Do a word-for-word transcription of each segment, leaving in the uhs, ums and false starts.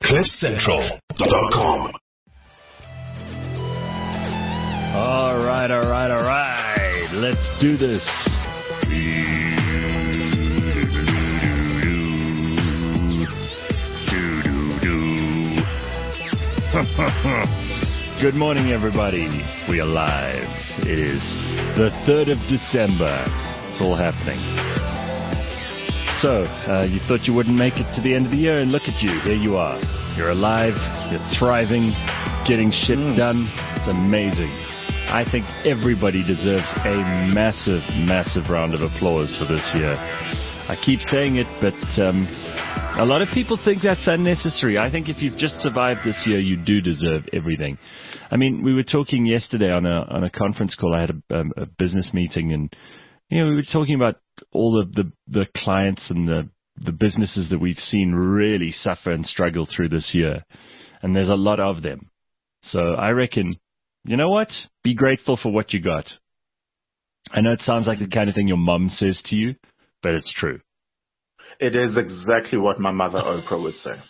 cliff central dot com. All right, all right, all right. Let's do this. Good morning, everybody. We are live. It is the third of December. It's all happening. So, uh, you thought you wouldn't make it to the end of the year, and look at you. Here you are. You're alive. You're thriving. Getting shit mm. done. It's amazing. I think everybody deserves a massive, massive round of applause for this year. I keep saying it, but um, a lot of people think that's unnecessary. I think if you've just survived this year, you do deserve everything. I mean, we were talking yesterday on a on a conference call. I had a, um, a business meeting, and you know, we were talking about all of the, the clients and the, the businesses that we've seen really suffer and struggle through this year. And there's a lot of them. So I reckon, you know what? Be grateful for what you got. I know it sounds like the kind of thing your mom says to you, but it's true. It is exactly what my mother Oprah would say.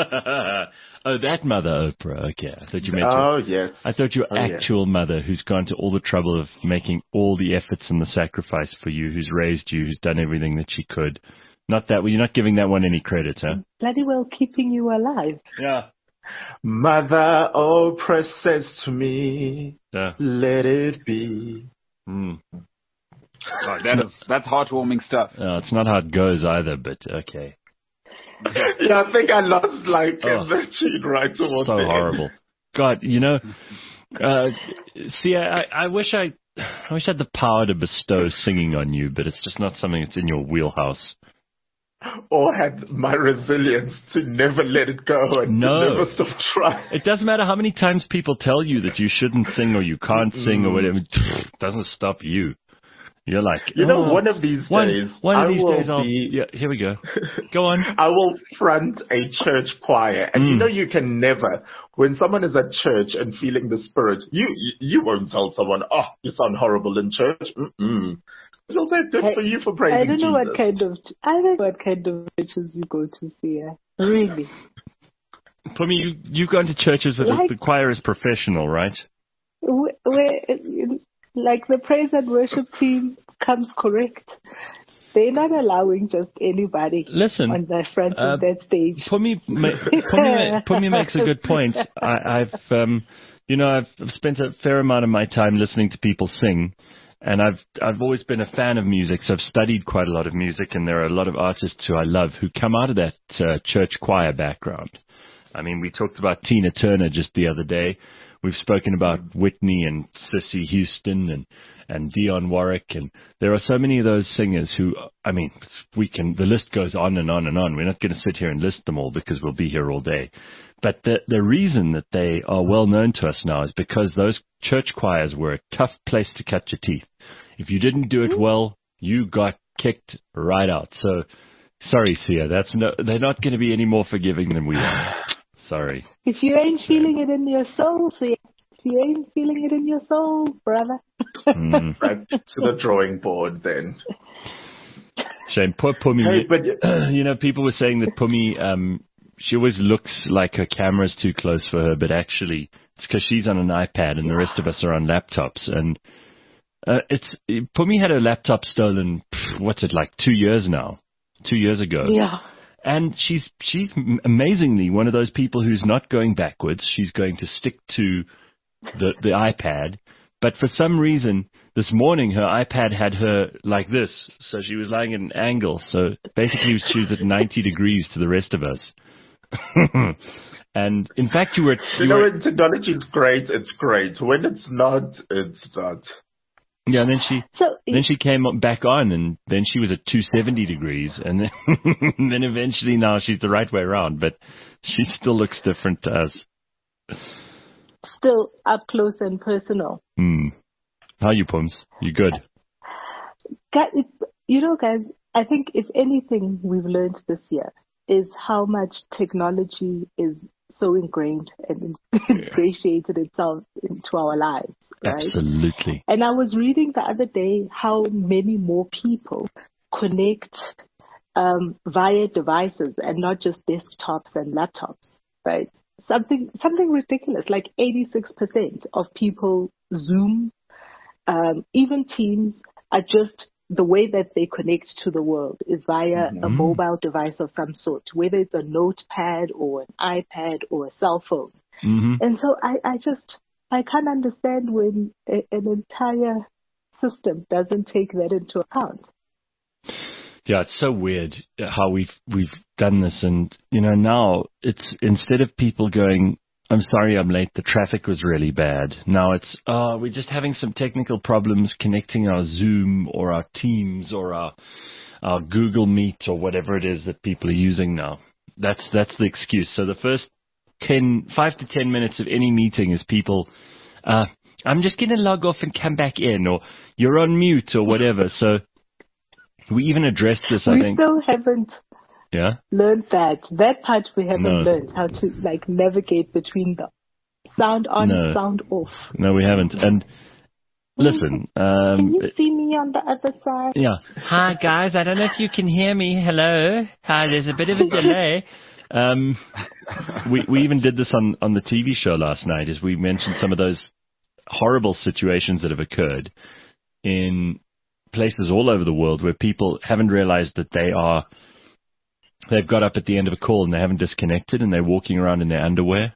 Oh, that mother Oprah. Okay. I thought you meant Oh, your, yes. I thought your oh, actual yes. mother who's gone to all the trouble of making all the efforts and the sacrifice for you, who's raised you, who's done everything that she could. Not that, well, you're not giving that one any credit, huh? Bloody well keeping you alive. Yeah. Mother Oprah says to me, yeah. let it be. Mm. Oh, that is, that's heartwarming stuff. No, it's not how it goes either, but okay. Yeah, I think I lost like oh, the tune right towards so the horrible. end. God, you know, uh, see, I, I wish I, I wish I had the power to bestow singing on you, but it's just not something that's in your wheelhouse. Or had my resilience to never let it go and no. to never stop trying. It doesn't matter how many times people tell you that you shouldn't sing or you can't sing mm. or whatever. It doesn't stop you. You're like, you oh, know, one of these one, days, one of I these will days I'll, be, yeah, here we go. Go on. I will front a church choir. And mm. you know, you can never, when someone is at church and feeling the spirit, you, you, you won't tell someone, oh, you sound horrible in church. Mm-mm. They'll say, good I, for you for praising I don't know Jesus. what kind of, I don't know what kind of churches you go to see. Really. For me, you, you've gone to churches where like, the, the choir is professional, right? Where, where, like the praise and worship team comes correct. They're not allowing just anybody Listen, on the front uh, of that stage. Pumi, Pumi, Pumi makes a good point. I, I've, um, you know, I've spent a fair amount of my time listening to people sing, and I've I've always been a fan of music, so I've studied quite a lot of music, and there are a lot of artists who I love who come out of that uh, church choir background. I mean, we talked about Tina Turner just the other day. We've spoken about Whitney and Cissy Houston and, and Dionne Warwick, and there are so many of those singers who, I mean, we can, the list goes on and on and on. We're not going to sit here and list them all because we'll be here all day. But the, the reason that they are well known to us now is because those church choirs were a tough place to cut your teeth. If you didn't do it well, you got kicked right out. So, sorry, Sia, that's no, they're not going to be any more forgiving than we are. Sorry. If you ain't feeling it in your soul, see, if you ain't feeling it in your soul, brother. Mm. Back to the drawing board then. Shame. Poor Pumi. Hey, but, you know, people were saying that Pumi, um, she always looks like her camera's too close for her, but actually it's because she's on an iPad and the rest of us are on laptops. And uh, it's Pumi had her laptop stolen, what's it, like two years now? Two years ago. Yeah. And she's she's amazingly one of those people who's not going backwards. She's going to stick to the the iPad. But for some reason, this morning her iPad had her like this, so she was lying at an angle. So basically, she was at ninety degrees to the rest of us. And in fact, you were. You, you know, were, when technology is great, it's great. When it's not, it's not. Yeah, and then she so, then she came back on, and then she was at two hundred seventy degrees, and then, and then eventually now she's the right way around, but she still looks different to us. Still up close and personal. Hmm. How are you, Pums? You good? Guys, you know, guys, I think if anything we've learned this year is how much technology is so ingrained and ingratiated itself into our lives. Right? Absolutely. And I was reading the other day how many more people connect um, via devices and not just desktops and laptops. right? Something something ridiculous, like eighty-six percent of people Zoom, um, even Teams, are just the way that they connect to the world is via Mm-hmm. a mobile device of some sort, whether it's a notepad or an iPad or a cell phone. Mm-hmm. And so I, I just, I can't understand when a, an entire system doesn't take that into account. Yeah, it's so weird how we've we've done this, and you know now it's instead of people going, "I'm sorry, I'm late. The traffic was really bad." Now it's, "Oh, we're just having some technical problems connecting our Zoom or our Teams or our our Google Meet or whatever it is that people are using now." That's that's the excuse. So the first ten, five to ten minutes of any meeting is people, uh, "I'm just going to log off and come back in," or "You're on mute," or whatever. So. We even addressed this, I we think. We still haven't yeah? learned that. That part we haven't no. learned, how to like navigate between the sound on, no. sound off. No, we haven't. And listen. Um, can you see me on the other side? Yeah. Hi, guys. I don't know if you can hear me. Hello. Hi, there's a bit of a delay. Um, we, we even did this on, on the T V show last night, as we mentioned some of those horrible situations that have occurred in places all over the world where people haven't realized that they are, they've got up at the end of a call and they haven't disconnected and they're walking around in their underwear.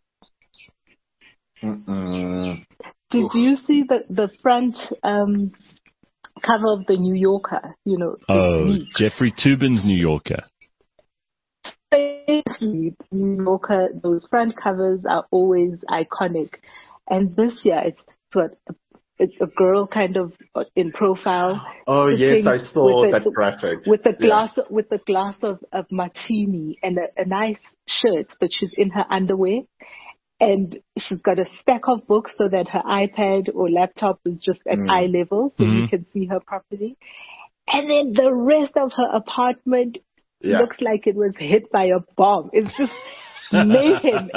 Mm-mm. Did you see the, the front um, cover of the New Yorker? You know. Oh, week? Jeffrey Toobin's New Yorker. Basically, New Yorker, those front covers are always iconic. And this year, it's what it's a girl kind of in profile. Oh yes, I saw a, that graphic with a glass yeah. with a glass of, of martini and a, a nice shirt, but she's in her underwear, and she's got a stack of books so that her iPad or laptop is just at mm. eye level, so mm-hmm. you can see her properly. And then the rest of her apartment yeah. looks like it was hit by a bomb. It's just mayhem.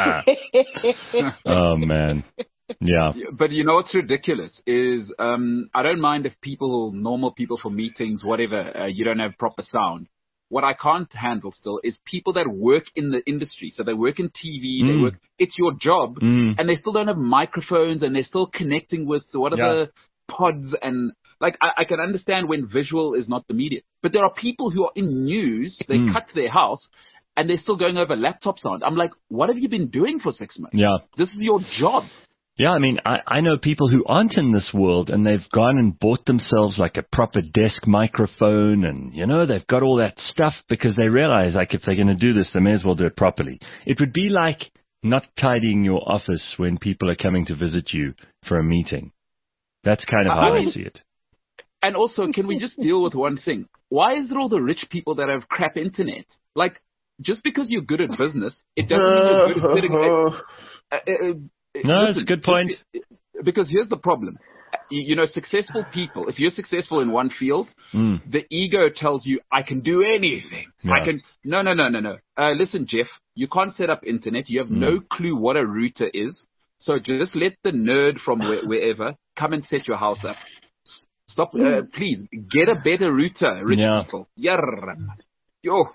Oh man. Yeah. But you know what's ridiculous is um, I don't mind if people, normal people for meetings, whatever, uh, you don't have proper sound. What I can't handle still is people that work in the industry. So they work in T V, mm. they work, it's your job, mm. and they still don't have microphones and they're still connecting with what are yeah. the pods and like I, I can understand when visual is not the medium. But there are people who are in news, they mm. cut to their house and they're still going over laptop sound. I'm like, what have you been doing for six months? Yeah. This is your job. Yeah, I mean, I, I know people who aren't in this world and they've gone and bought themselves like a proper desk microphone and, you know, they've got all that stuff because they realize like if they're going to do this, they may as well do it properly. It would be like not tidying your office when people are coming to visit you for a meeting. That's kind of how I, I see it. And also, can we just deal with one thing? Why is it all the rich people that have crap internet? Like, just because you're good at business, it doesn't mean you're good at sitting at... Uh, uh, No, Listen, it's a good point. Just, because here's the problem. You, you know, successful people, if you're successful in one field, mm. the ego tells you, I can do anything. Yeah. I can. No, no, no, no, no. Uh, listen, Jeff, you can't set up internet. You have mm. no clue what a router is. So just let the nerd from where, wherever come and set your house up. S- Stop. Uh, please, get a better router, rich yeah. people. Yeah. Yo.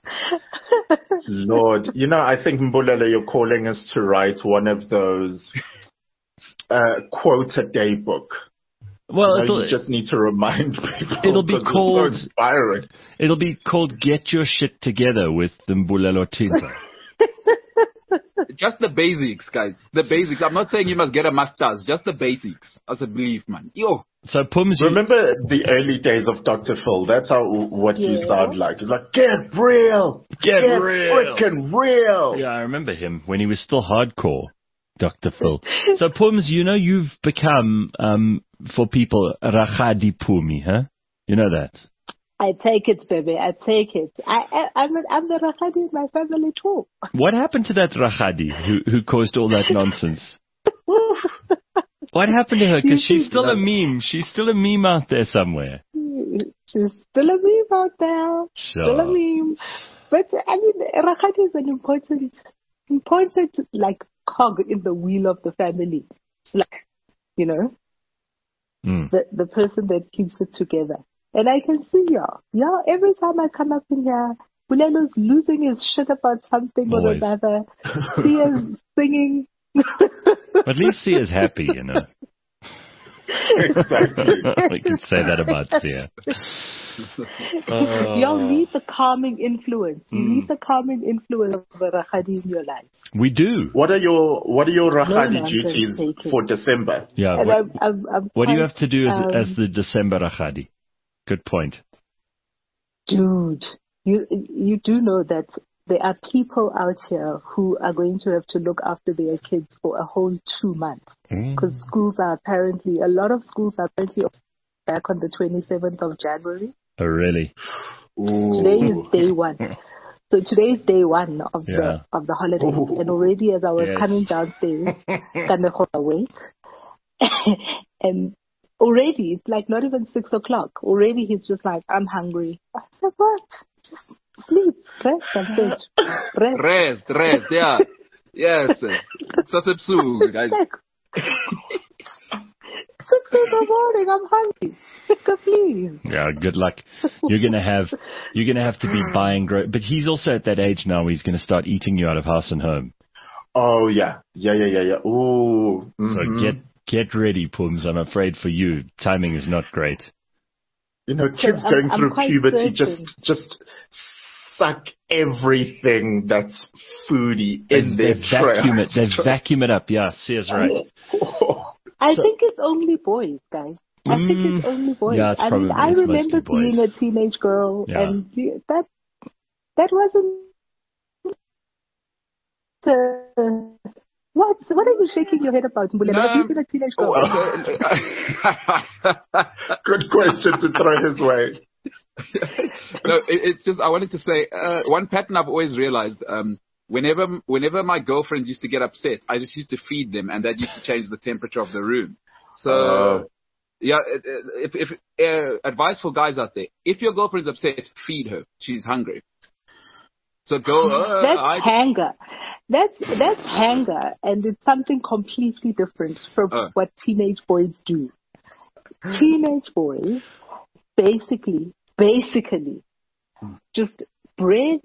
Lord, you know, I think Mbulelo, you're calling us to write one of those uh, quote a day book. Well, you, know, you just need to remind people. It'll be called. It's so inspiring. It'll be called "Get Your Shit Together" with the Mbulelo Tinta. Just the basics, guys. The basics. I'm not saying you must get a master's. Just the basics. As a belief, man. Yo. So, Pums, remember the early days of Doctor Phil? That's how what yeah. you sound like. It's like, get real, get, get real, freaking real. Yeah, I remember him when he was still hardcore, Doctor Phil. So, Pums, you know you've become um, for people Rakgadi Phumi, huh? You know that. I take it, baby. I take it. I, I, I'm, I'm the Rakgadi in my family too. What happened to that Rakgadi who, who caused all that nonsense? What happened to her? Because she's still a meme. She's still a meme out there somewhere. She's still a meme out there. Sure. Still a meme. But, I mean, Rakgadi is an important, important, like, cog in the wheel of the family. It's like, you know, mm. the, the person that keeps it together. And I can see y'all. Y'all, every time I come up in here, Bulelo's losing his shit about something Always. or another. Sia's singing. At least Sia's happy, you know. Exactly. We can say that about Sia. Uh, Y'all need the calming influence. You Mm. need the calming influence of the Rakgadi in your lives. we do. What are your What are your No, Rahadi no, I'm just duties taking- for December? Yeah. And What, I'm, I'm, I'm what do you quite, have to do as, um, as the December Rachadi? Good point. Dude, you you do know that there are people out here who are going to have to look after their kids for a whole two months Mm. because schools are apparently, a lot of schools are apparently back on the twenty-seventh of January. Oh, really? Today is day one. So today is day one of Yeah. the of the holidays. Ooh. And already as I was Yes. coming downstairs, kind of awake, and already it's like not even six o'clock. Already he's just like, I'm hungry. I said, what? Just sleep, rest, I'm finished. Rest. Rest, rest, yeah. Yes. Sasepsu, guys. Like, six in the morning, I'm hungry. Please. Yeah, good luck. You're gonna have you're gonna have to be buying gro- but he's also at that age now where he's gonna start eating you out of house and home. Oh yeah, yeah, yeah, yeah, yeah. Ooh. So mhm. get get ready, Pums. I'm afraid for you, timing is not great. You know, kids I'm- going I'm through quite puberty certain. just just suck everything that's foodie in they their trail. vacuum it. They Just- vacuum it up. Yeah, Sia's right. Oh. I think it's only boys, guys. I think Mm, it's only boys. yeah, it's I mean, probably- I it's remember mostly boys. being a teenage girl, Yeah. and the- that that wasn't. Uh, what? What are you shaking your head about, Mbulelo? No, Have you been a teenage girl? Good question to throw his way. No, it, it's just I wanted to say uh, one pattern I've always realized. Um, whenever whenever my girlfriends used to get upset, I just used to feed them, and that used to change the temperature of the room. So Oh. yeah, it- it- if, if uh, advice for guys out there: if your girlfriend's upset, feed her. She's hungry. So go. Uh, That's I, hanger. That's that's hanger, and it's something completely different from Uh. what teenage boys do. Teenage boys, basically, basically, just bread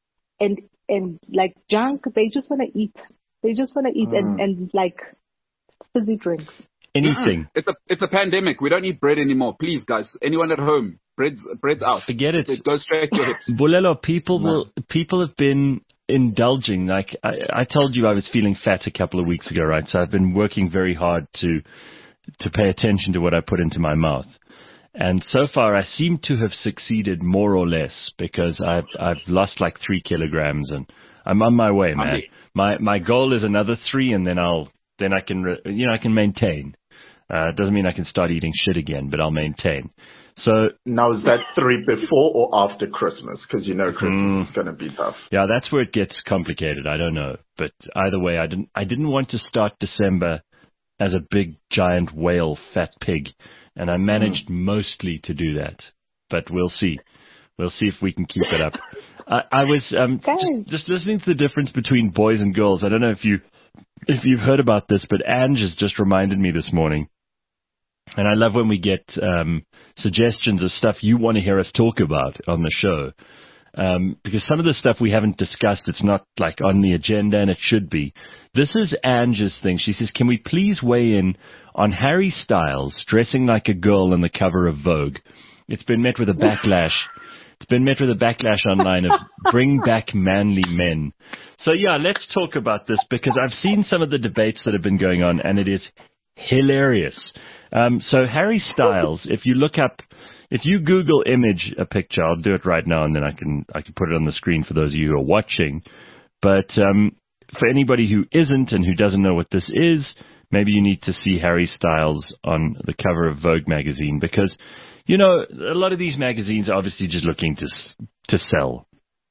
and and like junk. They just want to eat. They just want to eat and and like fizzy drinks. Anything. It's a it's a pandemic. We don't eat bread anymore. Please, guys. Anyone at home, bread's bread's out. Forget it. It goes straight to your hips. Bulelo, people will people have been indulging. Like I, I told you, I was feeling fat a couple of weeks ago, right? So I've been working very hard to to pay attention to what I put into my mouth. And so far, I seem to have succeeded more or less because I've I've lost like three kilograms and I'm on my way, man. Lovely. My my goal is another three, and then I'll then I can re, you know I can maintain. Uh, doesn't mean I can start eating shit again, but I'll maintain. So Now, is that three before or after Christmas? Because you know Christmas Mm. is going to be tough. yeah, that's where it gets complicated. I don't know, but either way, I didn't I didn't want to start December as a big giant whale fat pig, and I managed mostly to do that. But we'll see. We'll see if we can keep it up. I, I was um, Guys. just, just listening to the difference between boys and girls. I don't know if you if you've heard about this, but Ange has just reminded me this morning. And I love when we get um, suggestions of stuff you want to hear us talk about on the show. Um, because some of the stuff we haven't discussed, it's not like on the agenda, and it should be. This is Ange's thing. She says, can we please weigh in on Harry Styles dressing like a girl on the cover of Vogue? It's been met with a backlash. It's been met with a backlash online of bring back manly men. So yeah, let's talk about this because I've seen some of the debates that have been going on, and it is hilarious. Um, so Harry Styles, if you look up, if you Google image a picture, I'll do it right now, and then I can I can put it on the screen for those of you who are watching. But um, for anybody who isn't and who doesn't know what this is, maybe you need to see Harry Styles on the cover of Vogue magazine because, you know, a lot of these magazines are obviously just looking to s- to sell,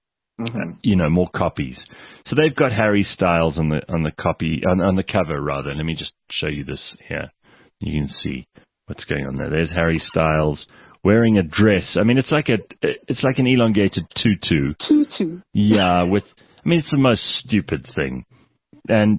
Mhm. you know, more copies. So they've got Harry Styles on the on the copy on, on the cover rather. Let me just show you this here. You can see what's going on there. There's Harry Styles wearing a dress. I mean, it's like a it's like an elongated tutu. Tutu. Yeah, with I mean, it's the most stupid thing. And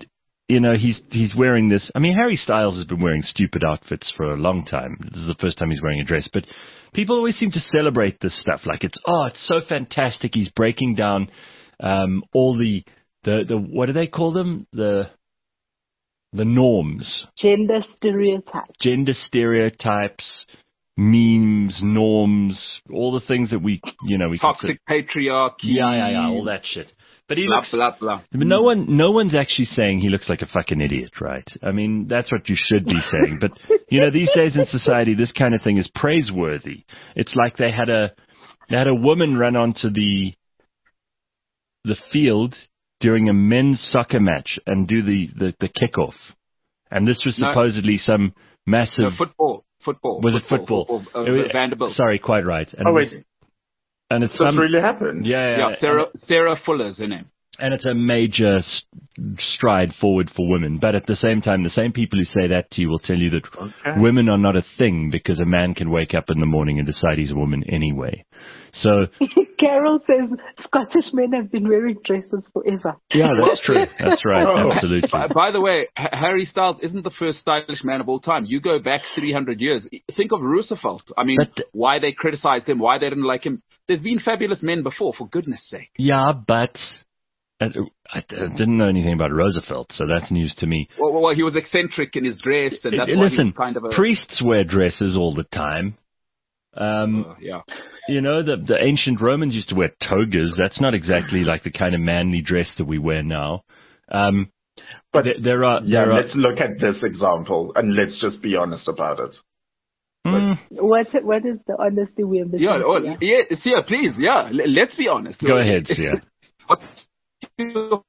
you know, he's he's wearing this. I mean, Harry Styles has been wearing stupid outfits for a long time. This is the first time he's wearing a dress. But people always seem to celebrate this stuff. Like, it's, oh, it's so fantastic. He's breaking down um, all the, the, the, what do they call them? The... The norms. Gender stereotypes. Gender stereotypes, memes, norms, all the things that we, you know, we toxic patriarchy. Yeah, yeah, yeah, all that shit. But he blah, looks, blah, blah. But no one, no one's actually saying he looks like a fucking idiot, right? I mean, that's what you should be saying. But, you know, these days in society, this kind of thing is praiseworthy. It's like they had a, they had a woman run onto the, the field during a men's soccer match and do the, the, the kickoff. And this was supposedly no, some massive... No, football. Football. Was football, it football? football uh, it was, Vanderbilt. Sorry, quite right. And oh, wait. It was, and it's this some, really happened? Yeah, yeah. Yeah, Sarah, Sarah Fuller's her name. And it's a major stride forward for women. But at the same time, the same people who say that to you will tell you that okay. women are not a thing because a man can wake up in the morning and decide he's a woman anyway. So Carol says Scottish men have been wearing dresses forever. Yeah, that's true. That's right. Oh. Absolutely. By, by the way, H- Harry Styles isn't the first stylish man of all time. You go back three hundred years. Think of Roosevelt. I mean, but, why they criticized him, why they didn't like him. There's been fabulous men before, for goodness sake. Yeah, but... I, I didn't know anything about Roosevelt, so that's news to me. Well, well he was eccentric in his dress, and that's why Listen, he was kind of a... priests wear dresses all the time. Um, uh, yeah. You know, the, the ancient Romans used to wear togas. That's not exactly like the kind of manly dress that we wear now. Um, but there, there are... Yeah, there let's are, look at this example, and let's just be honest about it. Mm. What what is the honesty we have? Yeah, oh, yeah, Sia, please, yeah, L- let's be honest. Go ahead, Sia. What's your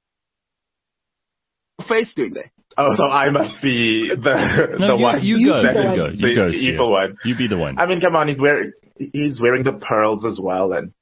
face doing there? Oh, so I must be the no, the you, one. You go. That You is go. You the go. evil Sia. one. You be the one. I mean, come on, he's wearing he's wearing the pearls as well, and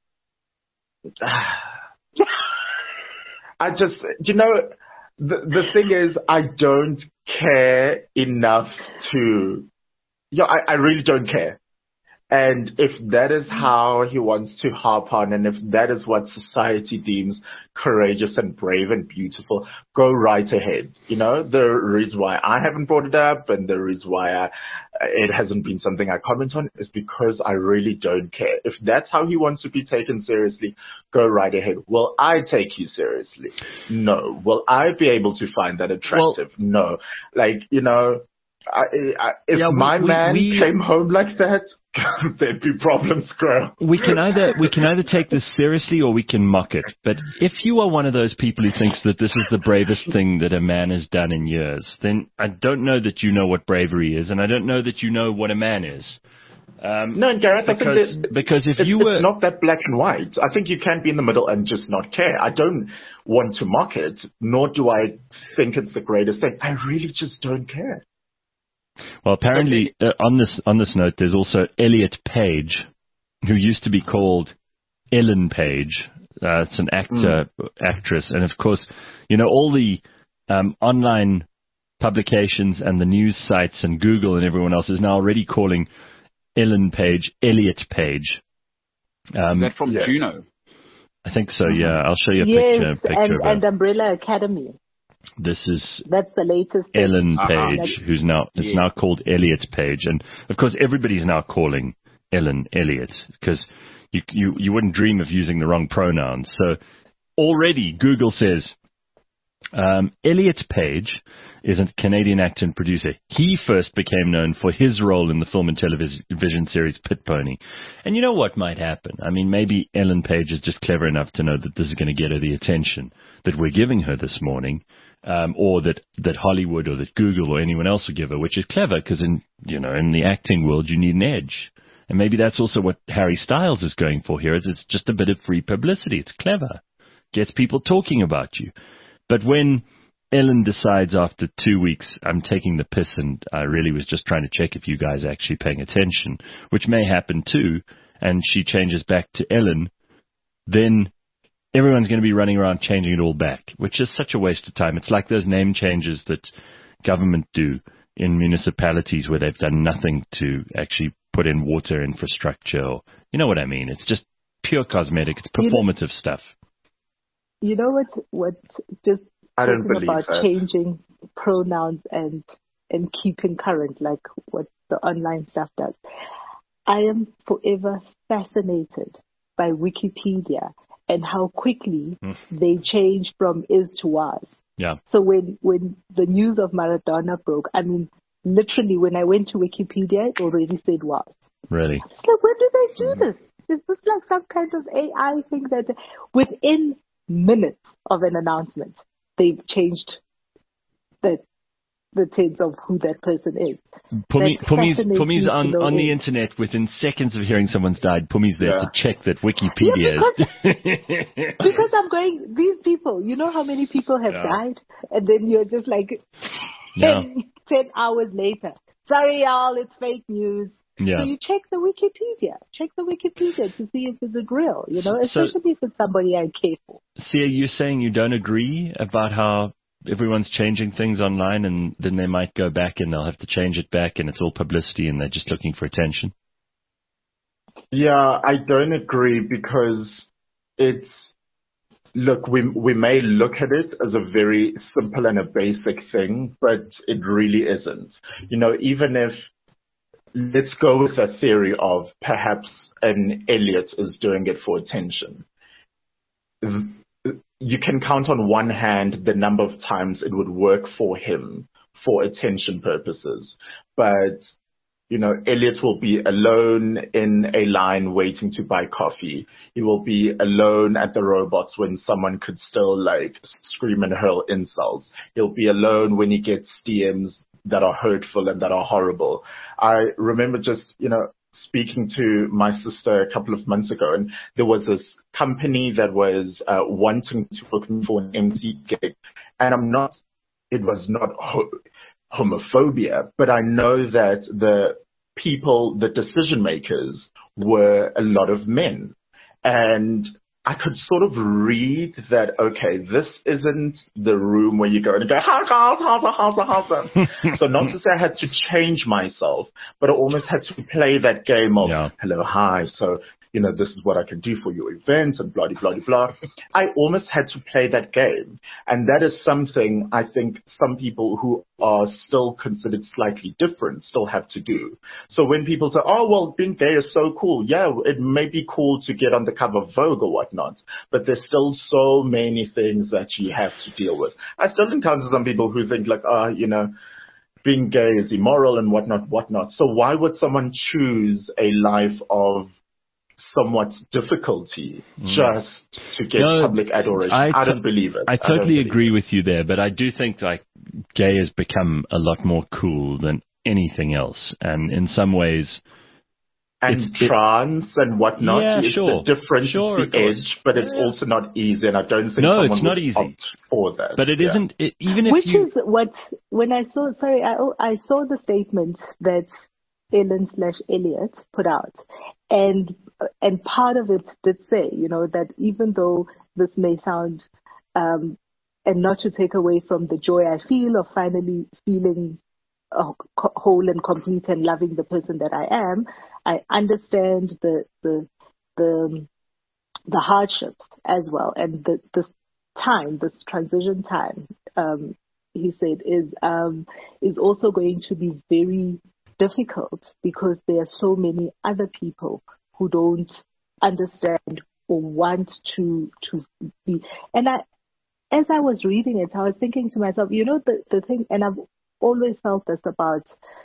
I just, you know, the the thing is, I don't care enough to, yeah, I, I really don't care. And if that is how he wants to harp on, and if that is what society deems courageous and brave and beautiful, go right ahead. You know, the reason why I haven't brought it up and the reason why I, it hasn't been something I comment on is because I really don't care. If that's how he wants to be taken seriously, go right ahead. Will I take you seriously? No. Will I be able to find that attractive? Well, no. Like, you know, I, I, if yeah, we, my we, man we, came home like that, there'd be problems, girl. We can either we can either take this seriously or we can mock it. But if you are one of those people who thinks that this is the bravest thing that a man has done in years, then I don't know that you know what bravery is, and I don't know that you know what a man is. Um, no, Gareth, because, I think that because if it's, you were, it's not that black and white. I think you can be in the middle and just not care. I don't want to mock it, nor do I think it's the greatest thing. I really just don't care. Well, apparently, uh, on this on this note, there's also Elliot Page, who used to be called Ellen Page. Uh, it's an actor, mm. actress, and of course, you know, all the um, online publications and the news sites and Google and everyone else is now already calling Ellen Page Elliot Page. Um, is that from yes. Juno? I think so. Yeah, I'll show you a yes, picture. picture and, of and Umbrella Academy. This is that's the latest thing. Ellen Page, uh-huh. who's now it's yeah. now called Elliot Page, and of course everybody's now calling Ellen Elliot because you you you wouldn't dream of using the wrong pronouns. So already Google says um, Elliot Page is a Canadian actor and producer. He first became known for his role in the film and television series Pit Pony. And you know what might happen? I mean, maybe Ellen Page is just clever enough to know that this is going to get her the attention that we're giving her this morning, um, or that, that Hollywood or that Google or anyone else will give her, which is clever because in, you know, in the acting world, you need an edge. And maybe that's also what Harry Styles is going for here. Is it's just a bit of free publicity. It's clever. Gets people talking about you. But when Ellen decides after two weeks, I'm taking the piss and I really was just trying to check if you guys are actually paying attention, which may happen too, and she changes back to Ellen, then everyone's going to be running around changing it all back, which is such a waste of time. It's like those name changes that government do in municipalities where they've done nothing to actually put in water infrastructure. Or, you know what I mean? It's just pure cosmetic. It's performative you know, stuff. You know what? What just I don't talking believe about that. changing pronouns and and keeping current, like what the online stuff does. I am forever fascinated by Wikipedia and how quickly Mm. they change from is to was. Yeah. So when, when the news of Maradona broke, I mean, literally when I went to Wikipedia, it already said was. Really? It's like, when do they do this? Is this like some kind of A I thing that within minutes of an announcement, they've changed the the tense of who that person is? Pumi, That Pumi's, fascinates Pumi's me to on, no on the end. internet within seconds of hearing someone's died. Pumi's there Yeah. to check that Wikipedia Yeah, is. Because I'm going, these people, you know how many people have Yeah. died? And then you're just like Yeah. ten, ten hours later. Sorry, y'all, it's fake news. Yeah. So you check the Wikipedia. Check the Wikipedia to see if it's it real, you know, So- especially if it's somebody I care for. Sia, you're saying you don't agree about how everyone's changing things online and then they might go back and they'll have to change it back and it's all publicity and they're just looking for attention? Yeah, I don't agree because it's, look, we we may look at it as a very simple and a basic thing, but it really isn't. You know, even if, let's go with a theory of perhaps an Elliot is doing it for attention. You can count on one hand the number of times it would work for him for attention purposes. But, you know, Elliot will be alone in a line waiting to buy coffee. He will be alone at the robots when someone could still like scream and hurl insults. He'll be alone when he gets D Ms that are hurtful and that are horrible. I remember just, you know, speaking to my sister a couple of months ago, and there was this company that was uh, wanting to book me for an M C gig, and I'm not, it was not ho- homophobia, but I know that the people, the decision makers were a lot of men, and I could sort of read that, okay, this isn't the room where you go and go, ha, ha, ha, ha, ha, ha. So not to say I had to change myself, but I almost had to play that game of, Yeah. hello, hi, so, you know, this is what I can do for your event and blah, blah, blah, blah. I almost had to play that game. And that is something I think some people who are still considered slightly different still have to do. So when people say, oh, well, being gay is so cool. Yeah, it may be cool to get on the cover of Vogue or whatnot, but there's still so many things that you have to deal with. I still encounter some people who think like, ah, oh, you know, being gay is immoral and whatnot, whatnot. So why would someone choose a life of somewhat difficulty just to get No, public adoration? I I, to- don't believe it. I don't totally believe agree it. with you there, but I do think like gay has become a lot more cool than anything else. And in some ways, And It's- it- trans and whatnot, Yeah, it's sure. the difference, Sure, it's of the course. edge, but it's Yeah. also not easy, and I don't think No, someone it's not would easy. opt for that. but it Yeah. not it, even if Which you... is what, when I saw, sorry, I, I saw the statement that Ellen slash Elliot put out. And, and part of it did say, you know, that even though this may sound, um, and not to take away from the joy I feel of finally feeling uh, co- whole and complete and loving the person that I am, I understand the, the, the, the hardships as well. And the, the time, this transition time, um, he said, is um, is also going to be very difficult because there are so many other people who don't understand or want to to be. And I, as I was reading it, I was thinking to myself, you know, the the thing, and I've always felt this about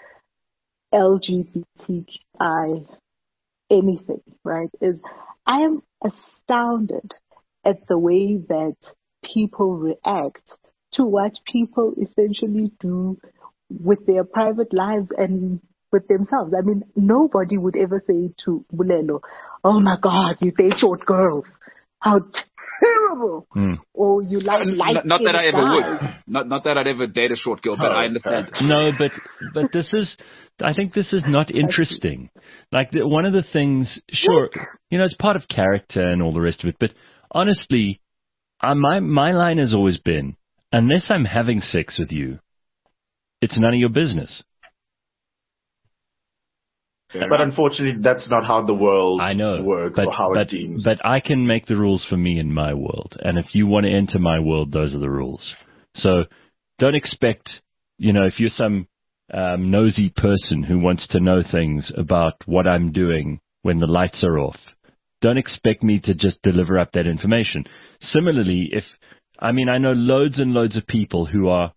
L G B T Q I anything, right? Is I am astounded at the way that people react to what people essentially do with their private lives and with themselves. I mean, nobody would ever say to Bulelo, oh my God, you date short girls. How terrible. Mm. Or you like N- light not that I ever guys. would. Not not that I'd ever date a short girl, but Oh, I understand. okay. No, but but this is, I think this is not interesting. Like the, one of the things, sure, you know, it's part of character and all the rest of it. But honestly, uh, my my line has always been, unless I'm having sex with you, it's none of your business. But unfortunately, that's not how the world I know, works but or how but, it deems. but I can make the rules for me in my world, and if you want to enter my world, those are the rules. So don't expect, you know, if you're some um, nosy person who wants to know things about what I'm doing when the lights are off, don't expect me to just deliver up that information. Similarly, if, I mean, I know loads and loads of people who are,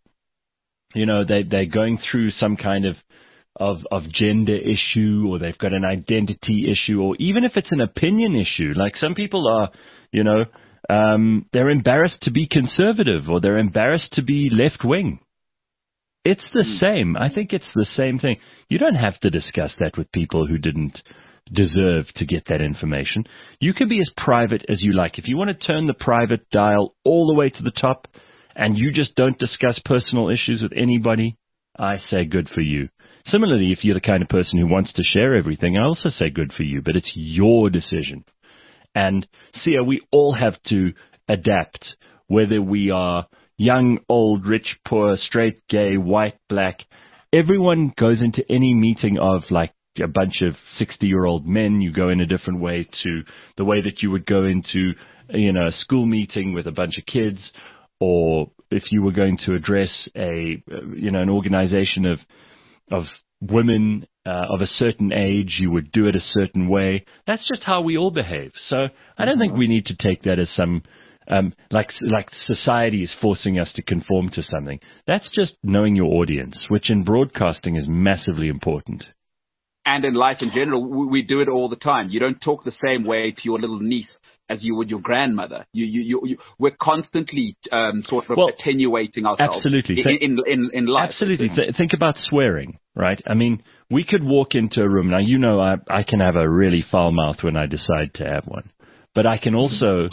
you know, they, they're going through some kind of, of, of gender issue, or they've got an identity issue, or even if it's an opinion issue. Like some people are, you know, um, they're embarrassed to be conservative, or they're embarrassed to be left-wing. It's the same. I think it's the same thing. You don't have to discuss that with people who didn't deserve to get that information. You can be as private as you like. If you want to turn the private dial all the way to the top and you just don't discuss personal issues with anybody, I say good for you. Similarly, if you're the kind of person who wants to share everything, I also say good for you, but it's your decision. And Sia, we all have to adapt, whether we are young, old, rich, poor, straight, gay, white, black. Everyone goes into any meeting of like a bunch of sixty-year-old men. You go in a different way to the way that you would go into, you know, a school meeting with a bunch of kids, or if you were going to address a, you know, an organization of of women uh, of a certain age, you would do it a certain way. That's just how we all behave. So I don't think we need to take that as some um, like like society is forcing us to conform to something. That's just knowing your audience, which in broadcasting is massively important. And in life in general, we, we do it all the time. You don't talk the same way to your little niece as you would your grandmother. You, you, you, you we're constantly um, sort of well, attenuating ourselves. Absolutely. In, in, in, in life. Absolutely. Th- think about swearing, right? I mean, we could walk into a room. Now, you know, I, I can have a really foul mouth when I decide to have one. But I can also,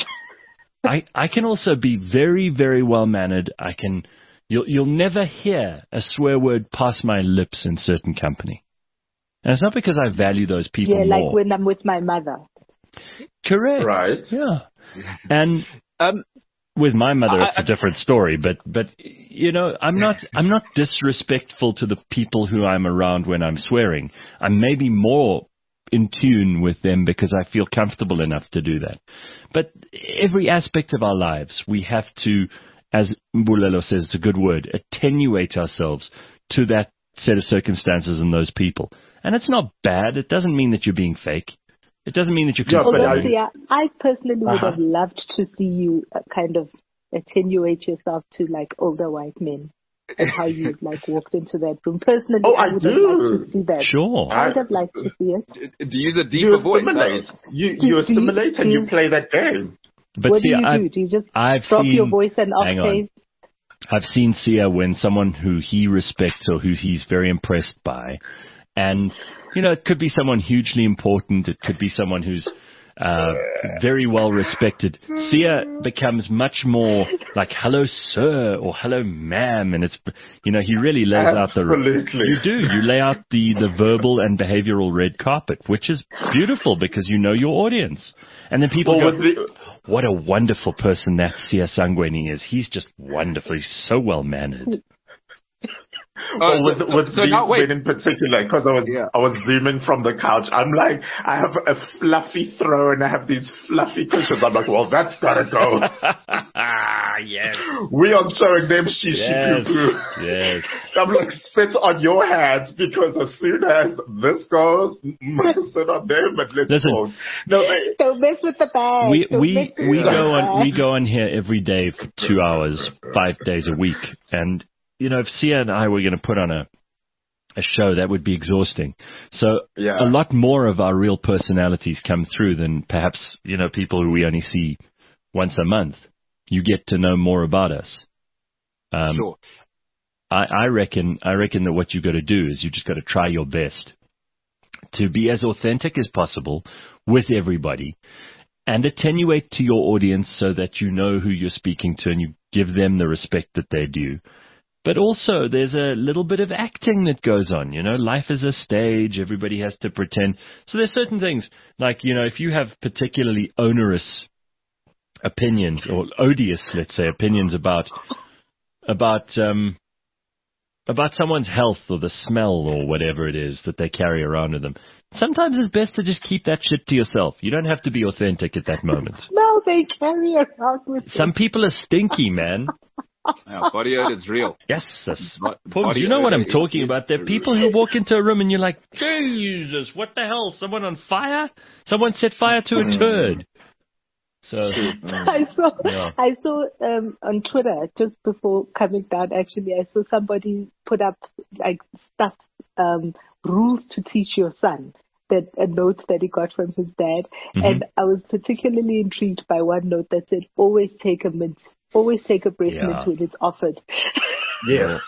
I, I can also be very, very well-mannered. I can, you'll, you'll never hear a swear word pass my lips in certain company. And it's not because I value those people yeah, like more. when I'm with my mother. Correct. Right. Yeah. And um, with my mother, I, it's a different story. But, but you know, I'm not I'm not disrespectful to the people who I'm around when I'm swearing. I'm maybe more in tune with them because I feel comfortable enough to do that. But every aspect of our lives, we have to, as Mbulelo says, it's a good word, attenuate ourselves to that set of circumstances and those people. And it's not bad. It doesn't mean that you're being fake. It doesn't mean that you're... Yeah, but Although, I, yeah, I personally would Uh-huh. have loved to see you uh, kind of attenuate yourself to like older white men and how you like walked into that room. Personally, Oh, I I would do. have liked to see that. Sure. I would have liked to see it. do you use a you deeper voice? assimilate. You, Do- you do you- assimilate and do you you- play that game. But what see, do you I've, do? Do you just I've drop seen, your voice an hang on. octave? I've seen Sia when someone who he respects or who he's very impressed by, and, you know, it could be someone hugely important. It could be someone who's uh, very well respected. Sia becomes much more like, hello, sir, or hello, ma'am. And it's, you know, he really lays out the... Absolutely. You do. You lay out the, the verbal and behavioral red carpet, which is beautiful because you know your audience. And then people Well, go, with the, what a wonderful person that Sia Sangweni is. He's just wonderful. He's so well-mannered. well, with, so, with so these now, wait. men in particular, because I was Yeah. I was zooming from the couch. I'm like, I have a fluffy throw and I have these fluffy cushions. I'm like, well, that's gotta go. Ah, yes. We are showing them shishi Yes. poo poo. Yes. I'm like, sit on your hands because as soon as this goes, sit on them and let's Listen. go. No, they, Don't mess with the bag. We Don't we mess with we the go on we bag. go on here every day for two hours, five days a week, and you know if Sia and I were going to put on a a show, that would be exhausting. So Yeah. a lot more of our real personalities come through than perhaps you know people who we only see once a month. You get to know more about us. Um, Sure. I, I reckon I reckon that what you got to do is you just got to try your best to be as authentic as possible with everybody and attenuate to your audience so that you know who you're speaking to and you give them the respect that they due. But also there's a little bit of acting that goes on. You know, life is a stage. Everybody has to pretend. So there's certain things like, you know, if you have particularly onerous opinions or odious, let's say, opinions about about um, about someone's health or the smell or whatever it is that they carry around with them. Sometimes it's best to just keep that shit to yourself. You don't have to be authentic at that moment. No, they carry around with Some people are stinky, man. Yeah, body odor is real. Yes, yes. Bo- Folks, body you know what odor I'm talking is about. There are people who walk into a room and you're like, Jesus, what the hell? Someone on fire? Someone set fire to a turd. So I saw, yeah. I saw um, on Twitter just before coming down. Actually, I saw somebody put up like stuff, um, rules to teach your son. That a note that he got from his dad, Mm-hmm. and I was particularly intrigued by one note that said, "Always take a mint, always take a breath Yeah. mint when it's offered." Yes.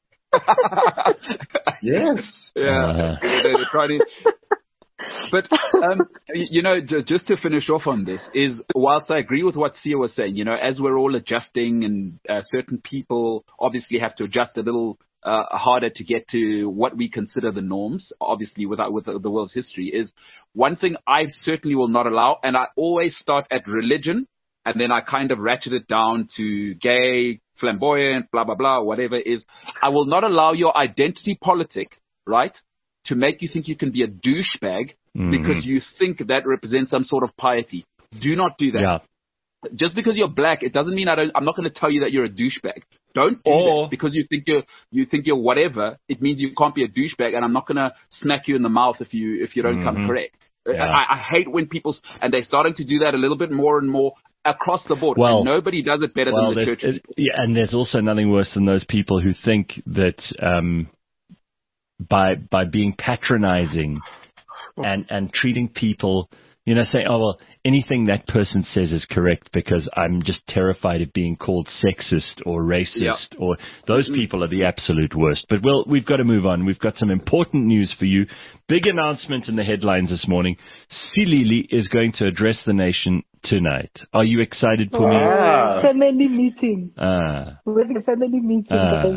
Yes. Yeah, Uh-huh. they, they try to. But um, y- you know, j- just to finish off on this is, whilst I agree with what Sia was saying, you know, as we're all adjusting, and uh, certain people obviously have to adjust a little uh, harder to get to what we consider the norms. Obviously, without with the, the world's history, is one thing I certainly will not allow, and I always start at religion, and then I kind of ratchet it down to gay, flamboyant, blah blah blah, whatever it is. I will not allow your identity politic, right, to make you think you can be a douchebag Mhm. because you think that represents some sort of piety. Do not do that. Yeah. Just because you're black, it doesn't mean I don't. I'm not going to tell you that you're a douchebag. Don't do Or- that because you think you're you think you're whatever. It means you can't be a douchebag, and I'm not going to smack you in the mouth if you if you don't come Mhm. correct. Yeah. I, I hate when people s- and they're starting to do that a little bit more and more across the board. Well- and nobody does it better Well, than the there's- church it- people. yeah, and there's also nothing worse than those people who think that um, by by being patronizing and and treating people, you know, saying, oh well, anything that person says is correct because I'm just terrified of being called sexist or racist, or those people are the absolute worst. But well, we've got to move on. We've got some important news for you. Big announcement in the headlines this morning. Silili is going to address the nation tonight. Are you excited, Pumi? Ah. Family meeting. Ah. With a family meeting.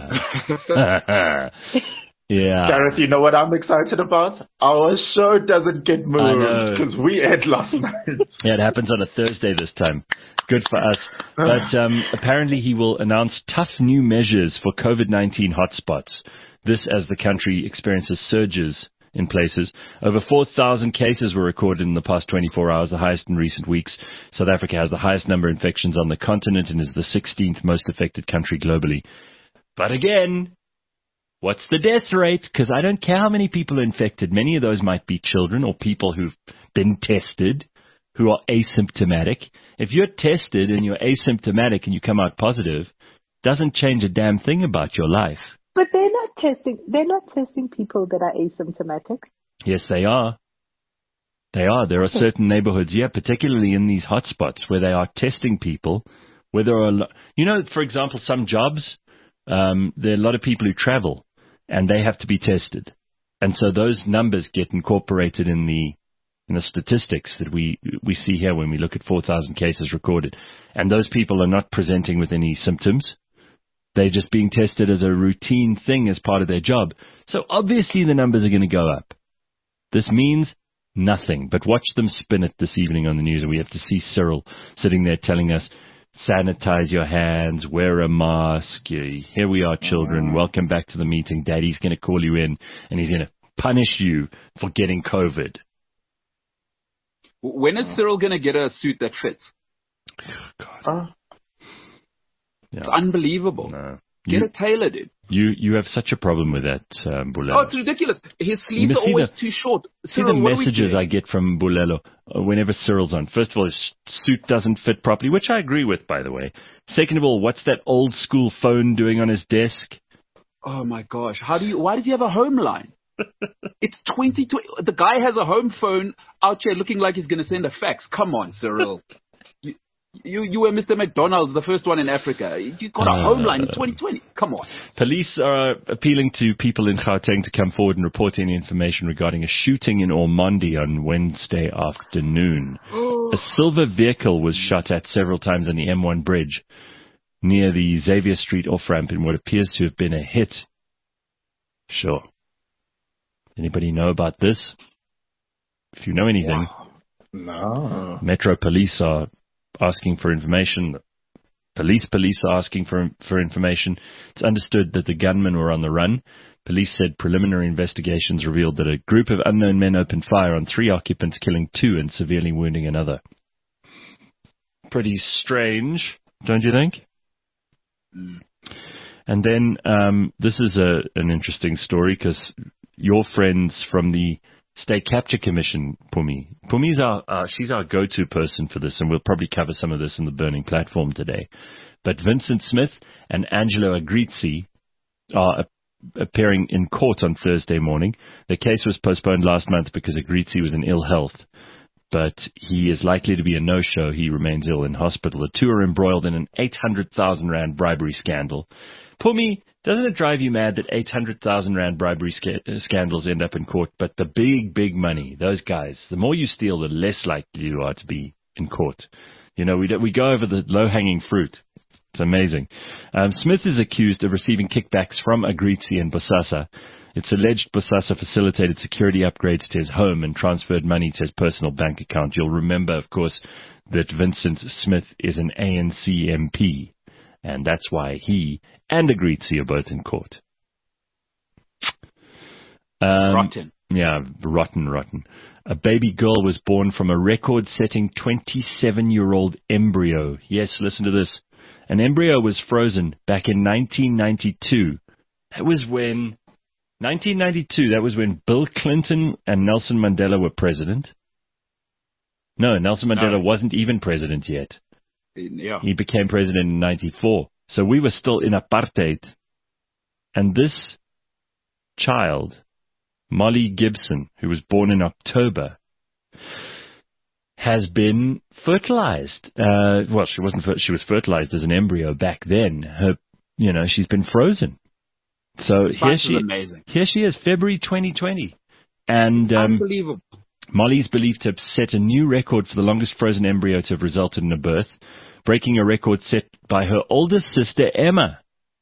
Ah. Yeah. Gareth, you know what I'm excited about? Our show doesn't get I know. moved because we ate last night. Yeah, it happens on a Thursday this time. Good for us. But um, apparently he will announce tough new measures for COVID nineteen hotspots. This as the country experiences surges in places. Over four thousand cases were recorded in the past twenty-four hours, the highest in recent weeks. South Africa has the highest number of infections on the continent and is the sixteenth most affected country globally. But again, what's the death rate? Because I don't care how many people are infected. Many of those might be children or people who've been tested, who are asymptomatic. If you're tested and you're asymptomatic and you come out positive, doesn't change a damn thing about your life. But they're not testing. They're not testing people that are asymptomatic. Yes, they are. They are. There are certain neighborhoods, yeah, particularly in these hotspots, where they are testing people. Where there are, a lo- you know, for example, some jobs, um, there are a lot of people who travel, and they have to be tested, and so those numbers get incorporated in the in the statistics that we we see here when we look at four thousand cases recorded, and those people are not presenting with any symptoms. They're just being tested as a routine thing as part of their job. So obviously the numbers are going to go up. This means nothing, but watch them spin it this evening on the news, and we have to see Cyril sitting there telling us, sanitize your hands, wear a mask. Here we are, children. Welcome back to the meeting. Daddy's going to call you in, and he's going to punish you for getting COVID. When is Cyril going to get a suit that fits? Uh, It's unbelievable. No. Get You, it tailored, dude. you, you have such a problem with that, um, Bulelo. Oh, it's ridiculous. His sleeves You are see always the- too short. See Cyril, the what are we messages doing? I get from Bulelo uh, whenever Cyril's on. First of all, his suit doesn't fit properly, which I agree with, by the way. Second of all, what's that old school phone doing on his desk? Oh my gosh! How do you? Why does he have a home line? It's twenty twenty. The guy has a home phone out here looking like he's going to send a fax. Come on, Cyril. you, you you were Mister McDonald's, the first one in Africa. You got a Uh, home line in twenty twenty. Come on. Police are appealing to people in Gauteng to come forward and report any information regarding a shooting in Ormonde on Wednesday afternoon. A silver vehicle was shot at several times on the M one bridge near the Xavier Street off-ramp in what appears to have been a hit. Sure. Anybody know about this? If you know anything, no. Metro Police are asking for information. Police police are asking for for information. It's understood that the gunmen were on the run. Police said preliminary investigations revealed that a group of unknown men opened fire on three occupants, killing two and severely wounding another. Pretty strange, don't you think? And then um, this is a, an interesting story because your friends from the State Capture Commission, Pumi. Pumi's our, uh, she's our go-to person for this, and we'll probably cover some of this in the Burning Platform today. But Vincent Smith and Angelo Agrizzi are appearing in court on Thursday morning. The case was postponed last month because Agrizzi was in ill health, but he is likely to be a no-show. He remains ill in hospital. The two are embroiled in an eight hundred thousand rand bribery scandal. Pumi, doesn't it drive you mad that eight hundred thousand rand bribery sca- scandals end up in court, but the big, big money, those guys, the more you steal, the less likely you are to be in court. You know, we, do, we go over the low-hanging fruit. It's amazing. Um, Smith is accused of receiving kickbacks from Agrizzi and Bosasa. It's alleged Bosasa facilitated security upgrades to his home and transferred money to his personal bank account. You'll remember, of course, that Vincent Smith is an A N C M P, and that's why he and Agrizzi are both in court. Um, Rotten. Yeah, rotten, rotten. A baby girl was born from a record-setting twenty-seven-year-old embryo. Yes, listen to this. An embryo was frozen back in nineteen ninety-two. That was when, nineteen ninety-two, that was when Bill Clinton and Nelson Mandela were president. No, Nelson Mandela no. wasn't even president yet. Yeah. He became president in ninety-four. So we were still in apartheid. And this child, Molly Gibson, who was born in October, has been fertilized. Uh, well, she wasn't. She was fertilized as an embryo back then. Her, you know, she's been frozen. So here she, amazing. here she is, February twenty twenty, and um, unbelievable. Molly's believed to have set a new record for the longest frozen embryo to have resulted in a birth, breaking a record set by her oldest sister Emma.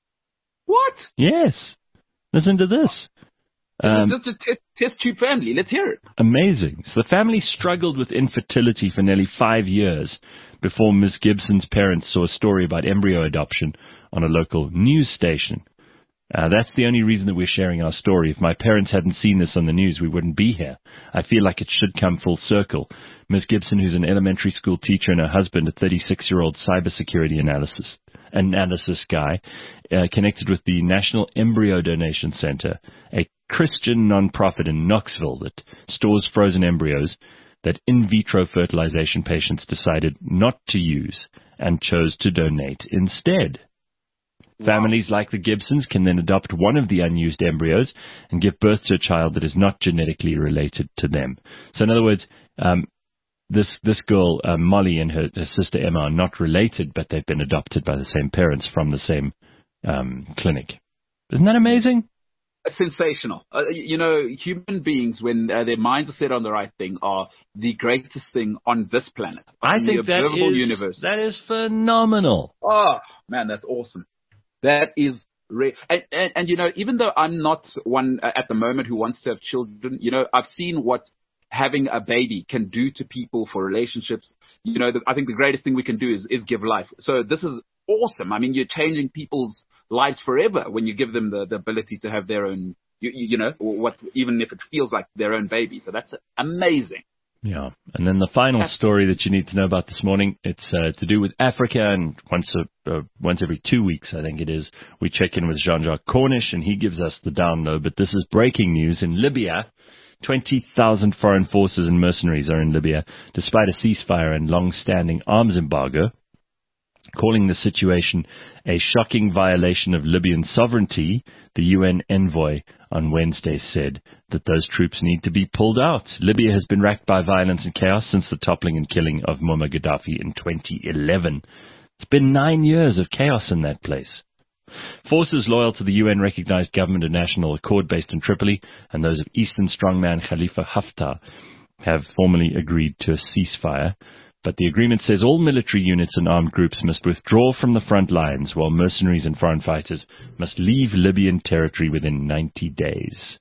What? Yes. Listen to this. Um, just a t- test tube family. Let's hear it. Amazing. So the family struggled with infertility for nearly five years before Miz Gibson's parents saw a story about embryo adoption on a local news station. Uh, that's the only reason that we're sharing our story. If my parents hadn't seen this on the news, we wouldn't be here. I feel like it should come full circle. Miz Gibson, who's an elementary school teacher, and her husband, a thirty-six-year-old cybersecurity analysis analysis guy, uh, connected with the National Embryo Donation Center, a Christian nonprofit in Knoxville that stores frozen embryos that in vitro fertilization patients decided not to use and chose to donate instead. Wow. Families like the Gibsons can then adopt one of the unused embryos and give birth to a child that is not genetically related to them. So in other words, um, this this girl, uh, Molly, and her, her sister Emma are not related, but they've been adopted by the same parents from the same um, clinic. Isn't that amazing? Sensational. Uh, you know, human beings, when uh, their minds are set on the right thing, are the greatest thing on this planet. I in think the observable that is, universe. that is phenomenal. Oh, man, that's awesome. That is rare. And, and, and, you know, even though I'm not one uh, at the moment who wants to have children, you know, I've seen what having a baby can do to people for relationships. You know, the, I think the greatest thing we can do is, is give life. So this is awesome. I mean, you're changing people's lives forever when you give them the, the ability to have their own, you, you know, what, even if it feels like their own baby. So that's amazing. Yeah. And then the final story that you need to know about this morning, it's uh, to do with Africa. And once a, uh, once every two weeks, I think it is, we check in with Jean-Jacques Cornish and he gives us the down low. But this is breaking news. In Libya, twenty thousand foreign forces and mercenaries are in Libya, despite a ceasefire and long-standing arms embargo. Calling the situation a shocking violation of Libyan sovereignty, the U N envoy on Wednesday said that those troops need to be pulled out. Libya has been racked by violence and chaos since the toppling and killing of Muammar Gaddafi in twenty eleven. It's been nine years of chaos in that place. Forces loyal to the U N-recognized Government of National Accord based in Tripoli and those of Eastern strongman Khalifa Haftar have formally agreed to a ceasefire. But the agreement says all military units and armed groups must withdraw from the front lines, while mercenaries and foreign fighters must leave Libyan territory within ninety days.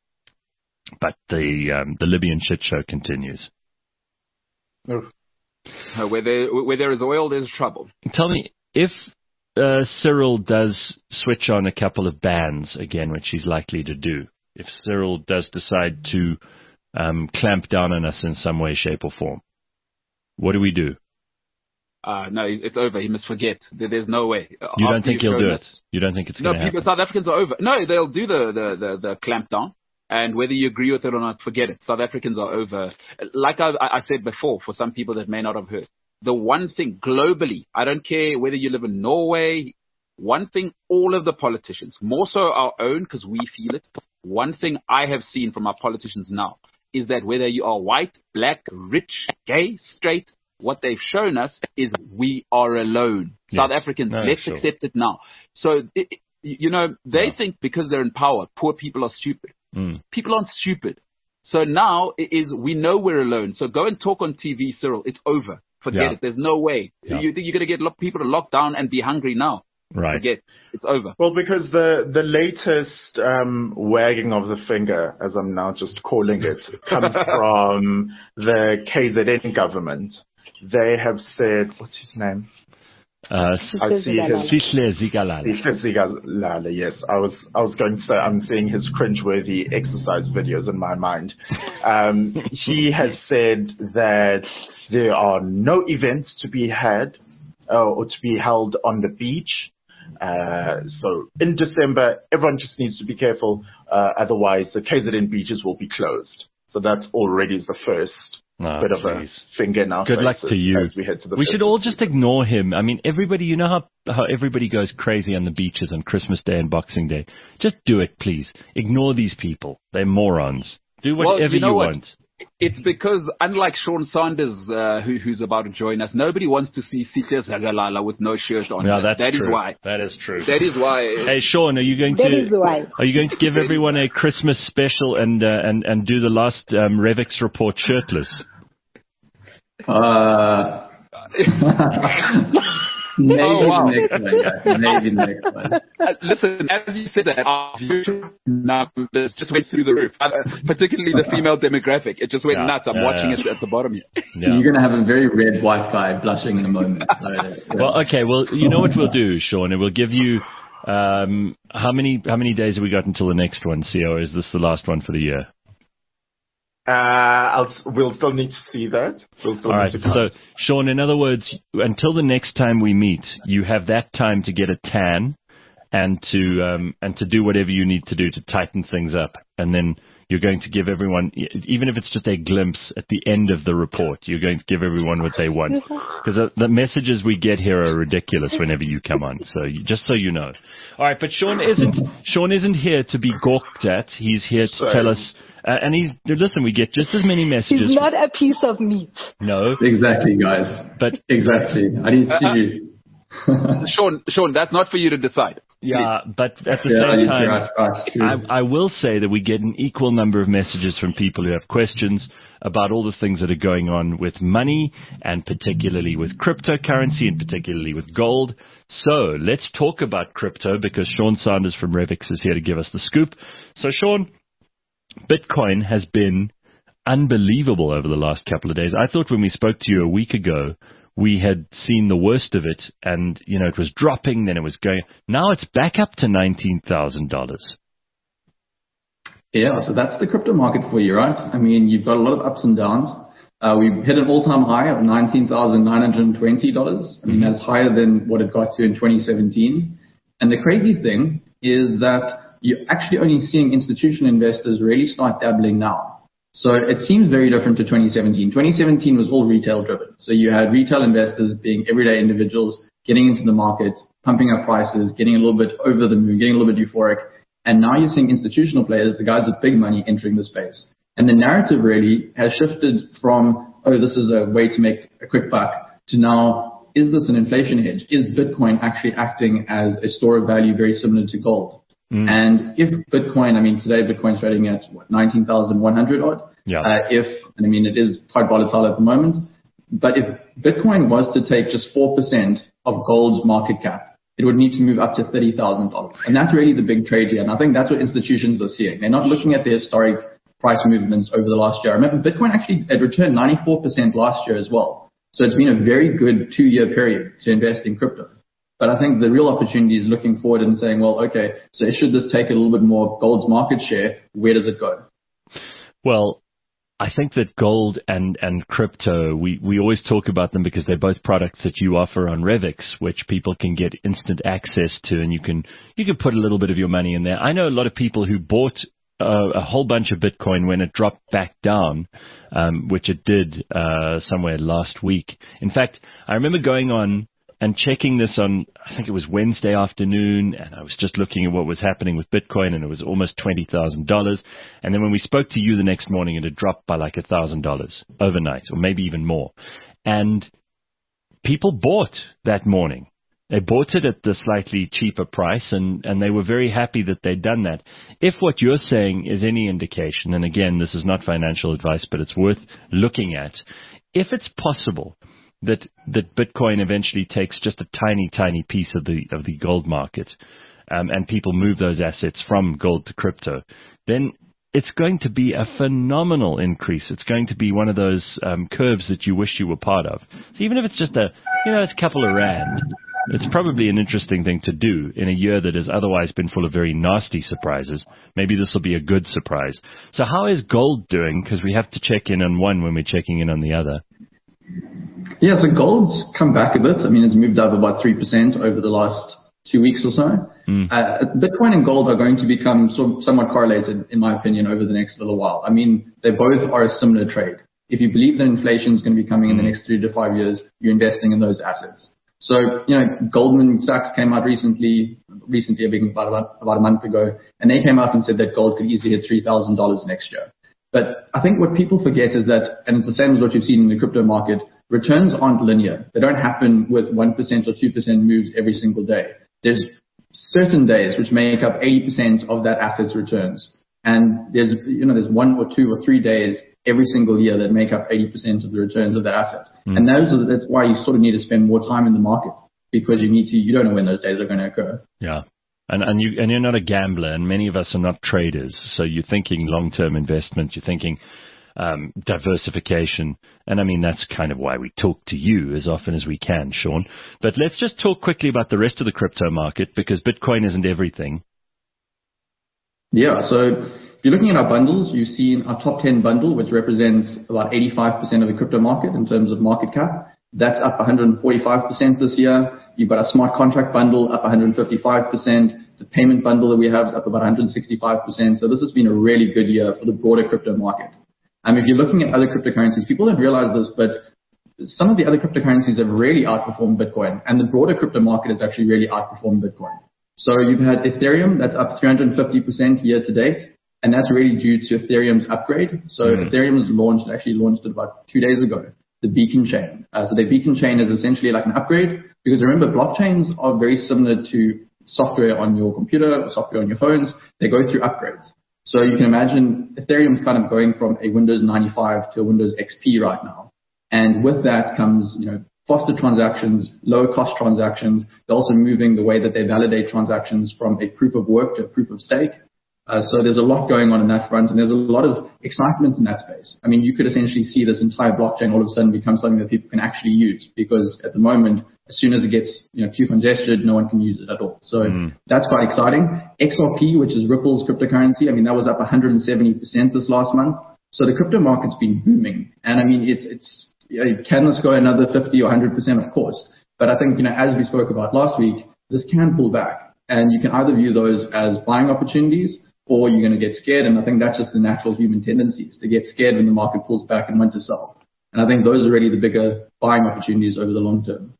But the um, the Libyan shit show continues. Uh, where there where there is oil, there's trouble. Tell me, if uh, Cyril does switch on a couple of bans again, which he's likely to do, if Cyril does decide to um, clamp down on us in some way, shape, or form, what do we do? Uh, no, it's over. He must forget. There- There's no way. You don't After think you've he'll do shown it? us- You don't think it's No, going to people, happen? South Africans are over. No, they'll do the, the, the, the clamp down. And whether you agree with it or not, forget it. South Africans are over. Like I, I said before, for some people that may not have heard, the one thing globally, I don't care whether you live in Norway, one thing all of the politicians, more so our own because we feel it, one thing I have seen from our politicians now is that whether you are white, black, rich, gay, straight, what they've shown us is we are alone. Yes. South Africans, No, let's sure. accept it now. So, it, you know, they Yeah. think because they're in power, poor people are stupid. Mm. People aren't stupid. So now it is, we know we're alone. So go and talk on T V, Cyril. It's over. Forget Yeah. it. There's no way. Yeah. You think you're going to get lo- people to lock down and be hungry now? Right. Forget. It's over. Well, because the, the latest um, wagging of the finger, as I'm now just calling it, comes from the K Z N government. They have said, what's his name? Uh, I see his Sihle Zikalala. Sihle Zikalala, yes. I was I was going to say I'm seeing his cringeworthy exercise videos in my mind. Um, he has said that there are no events to be had uh, or to be held on the beach. Uh, so in December, everyone just needs to be careful. Uh, otherwise, the K Z N beaches will be closed. So that's already the first Oh, bit of please. a finger in our Good luck faces to you. as we head to the We should festive all just season. ignore him. I mean, everybody, you know how, how everybody goes crazy on the beaches on Christmas Day and Boxing Day. Just do it, please. Ignore these people. They're morons. Do Well, whatever you know you what? want. It's because, unlike Sean Sanders, uh, who, who's about to join us, nobody wants to see Sihle Zikalala with no shirt on. Yeah, that's That is true. why. That is true. That is why. Hey, Sean, are you going That to is why. are you going to give everyone a Christmas special and uh, and and do the last um, Revix report shirtless? Uh, maybe Oh, wow. next one, guys. Maybe next one. Uh, listen, as you said that, our viewership numbers just went through the roof, uh, particularly the female demographic. It just went Yeah, nuts. I'm yeah, watching yeah. it at the bottom here. Yeah. You're going to have a very red white guy blushing in a moment. So, yeah. Well, okay. Well, you know what we'll do, Sean? And we'll give you um, how many how many days have we got until the next one, C O? Or is this the last one for the year? Uh, I'll, we'll still need to see that. We'll still All need right. to count. So, Sean, in other words, until the next time we meet, you have that time to get a tan and to um, and to do whatever you need to do to tighten things up, and then you're going to give everyone, even if it's just a glimpse at the end of the report, you're going to give everyone what they want. Because the, the messages we get here are ridiculous whenever you come on. So you, just so you know. All right, but Sean isn't Sean isn't here to be gawked at. He's here to Sorry. tell us. Uh, and he's listen. We get just as many messages. He's not a piece of meat. No, Exactly, guys. but Exactly. I need to see. Sean, Sean, that's not for you to decide. yeah, but at the Yeah, I same need to time, rush, rush, true. I, I will say that we get an equal number of messages from people who have questions about all the things that are going on with money and particularly with cryptocurrency and particularly with gold. So let's talk about crypto because Sean Sanders from Revix is here to give us the scoop. So Sean, Bitcoin has been unbelievable over the last couple of days. I thought when we spoke to you a week ago, we had seen the worst of it, and you know it was dropping, then it was going. Now it's back up to nineteen thousand dollars. Yeah, so that's the crypto market for you, right? I mean, you've got a lot of ups and downs. Uh, we hit an all-time high of nineteen thousand nine hundred twenty dollars. I mean, that's higher than what it got to in twenty seventeen. And the crazy thing is that you're actually only seeing institutional investors really start dabbling now. So it seems very different to twenty seventeen. twenty seventeen was all retail driven. So you had retail investors being everyday individuals getting into the market, pumping up prices, getting a little bit over the moon, getting a little bit euphoric. And now you're seeing institutional players, the guys with big money, entering the space. And the narrative really has shifted from, oh, this is a way to make a quick buck, to now, is this an inflation hedge? Is Bitcoin actually acting as a store of value very similar to gold? Mm. And if Bitcoin, I mean, today Bitcoin's trading at what, nineteen thousand one hundred odd. Yeah. Uh, if, and I mean, it is quite volatile at the moment, but if Bitcoin was to take just four percent of gold's market cap, it would need to move up to thirty thousand dollars. And that's really the big trade here. And I think that's what institutions are seeing. They're not looking at the historic price movements over the last year. Remember, Bitcoin actually it returned ninety-four percent last year as well. So it's been a very good two-year period to invest in crypto. But I think the real opportunity is looking forward and saying, well, okay, so should this take a little bit more of gold's market share? Where does it go? Well, I think that gold and, and crypto, we, we always talk about them because they're both products that you offer on Revix, which people can get instant access to, and you can you can put a little bit of your money in there. I know a lot of people who bought uh, a whole bunch of Bitcoin when it dropped back down, um, which it did uh, somewhere last week. In fact, I remember going on and checking this on, I think it was Wednesday afternoon, and I was just looking at what was happening with Bitcoin, and it was almost twenty thousand dollars. And then when we spoke to you the next morning, it had dropped by like one thousand dollars overnight, or maybe even more. And people bought that morning. They bought it at the slightly cheaper price, and, and they were very happy that they'd done that. If what you're saying is any indication, and again, this is not financial advice, but it's worth looking at, if it's possible that that Bitcoin eventually takes just a tiny, tiny piece of the of the gold market, um, and people move those assets from gold to crypto, then it's going to be a phenomenal increase. It's going to be one of those um, curves that you wish you were part of. So even if it's just a, you know, it's a couple of rand, it's probably an interesting thing to do in a year that has otherwise been full of very nasty surprises. Maybe this will be a good surprise. So how is gold doing? Because we have to check in on one when we're checking in on the other. Yeah, so gold's come back a bit. I mean, it's moved up about three percent over the last two weeks or so. Mm. Uh, Bitcoin and gold are going to become so, somewhat correlated, in my opinion, over the next little while. I mean, they both are a similar trade. If you believe that inflation is going to be coming mm. in the next three to five years, you're investing in those assets. So, you know, Goldman Sachs came out recently, recently, about, about, about a month ago, and they came out and said that gold could easily hit three thousand dollars next year. But I think what people forget is that, and it's the same as what you've seen in the crypto market, returns aren't linear. They don't happen with one percent or two percent moves every single day. There's certain days which make up eighty percent of that asset's returns. And there's, you know, there's one or two or three days every single year that make up eighty percent of the returns of that asset. Mm. And those are, that's why you sort of need to spend more time in the market, because you need to, you don't know when those days are going to occur. Yeah. And, and you, and you're not a gambler, and many of us are not traders. So you're thinking long-term investment, you're thinking, Um, diversification. And I mean, that's kind of why we talk to you as often as we can, Sean. But let's just talk quickly about the rest of the crypto market, because Bitcoin isn't everything. Yeah. So if you're looking at our bundles, you've seen our top ten bundle, which represents about eighty-five percent of the crypto market in terms of market cap. That's up one hundred forty-five percent this year. You've got a smart contract bundle up one hundred fifty-five percent. The payment bundle that we have is up about one hundred sixty-five percent. So this has been a really good year for the broader crypto market. Um, if you're looking at other cryptocurrencies, people don't realize this, but some of the other cryptocurrencies have really outperformed Bitcoin, and the broader crypto market has actually really outperformed Bitcoin. So you've had Ethereum, that's up three hundred fifty percent year to date, and that's really due to Ethereum's upgrade. So mm-hmm. Ethereum was launched, actually launched it about two days ago, the Beacon chain. Uh, so the Beacon chain is essentially like an upgrade, because remember, blockchains are very similar to software on your computer or software on your phones. They go through upgrades. So you can imagine Ethereum's kind of going from a Windows ninety-five to a Windows X P right now. And with that comes, you know, faster transactions, lower cost transactions. They're also moving the way that they validate transactions from a proof of work to a proof of stake. Uh, so there's a lot going on in that front, and there's a lot of excitement in that space. I mean, you could essentially see this entire blockchain all of a sudden become something that people can actually use, because at the moment, as soon as it gets, you know, too congested, no one can use it at all. So mm. that's quite exciting. X R P, which is Ripple's cryptocurrency, I mean, that was up one hundred seventy percent this last month. So the crypto market's been booming. And I mean, it's, it's, you know, can this go another fifty or one hundred percent? Of course. But I think, you know, as we spoke about last week, this can pull back. And you can either view those as buying opportunities, or you're going to get scared. And I think that's just the natural human tendencies, to get scared when the market pulls back and want to sell. And I think those are really the bigger buying opportunities over the long term.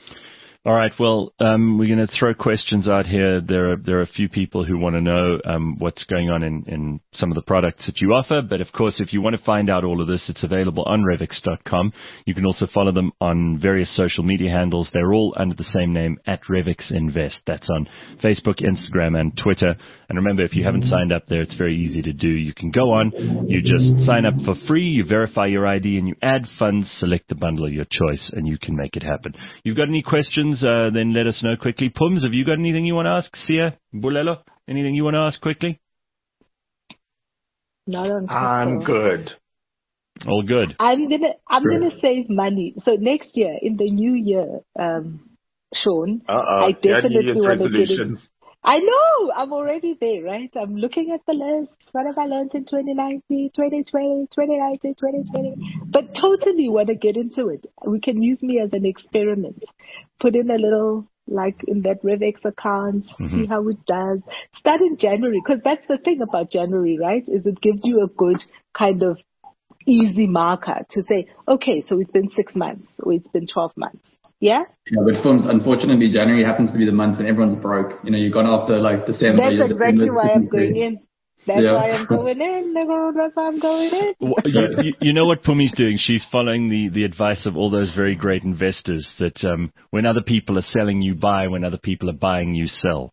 All right. Well, um, we're going to throw questions out here. There are there are a few people who want to know um, what's going on in, in some of the products that you offer. But of course, if you want to find out all of this, it's available on Revix dot com. You can also follow them on various social media handles. They're all under the same name, at Revix Invest. That's on Facebook, Instagram, and Twitter. And remember, if you haven't signed up there, it's very easy to do. You can go on, you just sign up for free, you verify your I D, and you add funds, select the bundle of your choice, and you can make it happen. You've got any questions? Uh, then let us know quickly. Pums, have you got anything you want to ask? Sia, Bulelo, anything you want to ask quickly? Not on I'm good. All good. I'm gonna I'm Sure. gonna save money. So next year, in the new year, um, Sean, Uh-oh. I Yeah, New definitely Year's want to get in, resolutions. I know, I'm already there, right? I'm looking at the list. What have I learned in twenty nineteen, twenty twenty, twenty nineteen, twenty twenty? But totally want to get into it. We can use me as an experiment. Put in a little, like in that RevX account, mm-hmm. see how it does. Start in January, because that's the thing about January, right? Is it gives you a good kind of easy marker to say, okay, so it's been six months or it's been twelve months. Yeah? Yeah, but films, unfortunately, January happens to be the month when everyone's broke. You know, you've gone after like December. That's exactly December, why I'm going in. That's yeah. why I'm going in. That's why I'm going in. You, you, you know what Pumi's doing? She's following the, the advice of all those very great investors that um, when other people are selling, you buy. When other people are buying, you sell.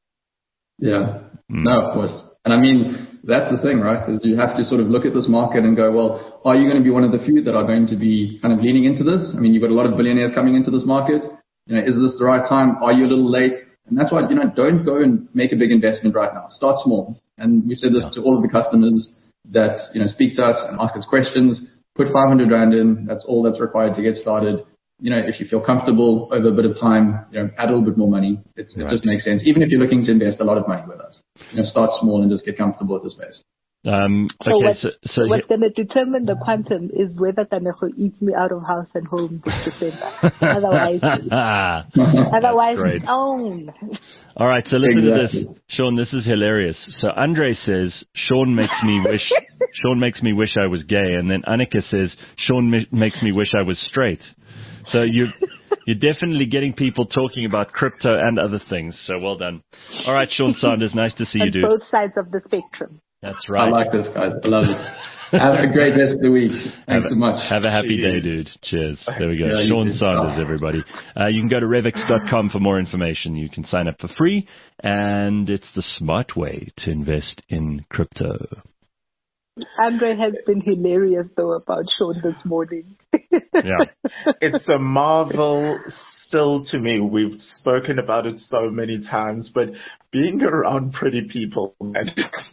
Yeah. Mm. No, of course. And I mean, that's the thing, right? Is you have to sort of look at this market and go, well, are you going to be one of the few that are going to be kind of leaning into this? I mean, you've got a lot of billionaires coming into this market. You know, is this the right time? Are you a little late? And that's why, you know, don't go and make a big investment right now. Start small. And we said this to all of the customers that, you know, speak to us and ask us questions. Put five hundred rand in. That's all that's required to get started. You know, if you feel comfortable over a bit of time, you know, add a little bit more money. It, right. it just makes sense. Even if you're looking to invest a lot of money with us, you know, start small and just get comfortable at the space. Um, so okay, what's, so, so what's going to determine the quantum is whether Kanego eats me out of house and home this December. Otherwise, otherwise it's own. All right, so listen exactly. to this, Sean. This is hilarious. So Andre says Sean makes me wish Sean makes me wish I was gay, and then Annika says Sean mi- makes me wish I was straight. So you. You're definitely getting people talking about crypto and other things. So well done. All right, Sean Sanders, nice to see on you, dude. Both sides of the spectrum. That's right. I like this, guys. I love it. Have a great rest of the week. Thanks have so much. Have a happy Cheers. day, dude. Cheers. There we go. Yeah, Sean too. Sanders, everybody. Uh, you can go to revex dot com for more information. You can sign up for free, and it's the smart way to invest in crypto. Andre has been hilarious, though, about Sean this morning. Yeah. It's a marvel still to me. We've spoken about it so many times, but being around pretty people, man,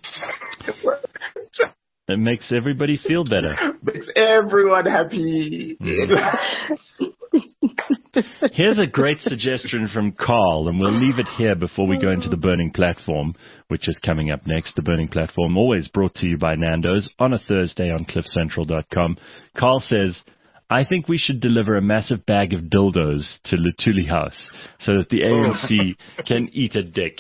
It makes everybody feel better. makes everyone happy. Mm-hmm. Here's a great suggestion from Carl, and we'll leave it here before we go into the Burning Platform, which is coming up next. The Burning Platform, always brought to you by Nando's on a Thursday on cliff central dot com. Carl says, I think we should deliver a massive bag of dildos to Lutuli House so that the A N C can eat a dick.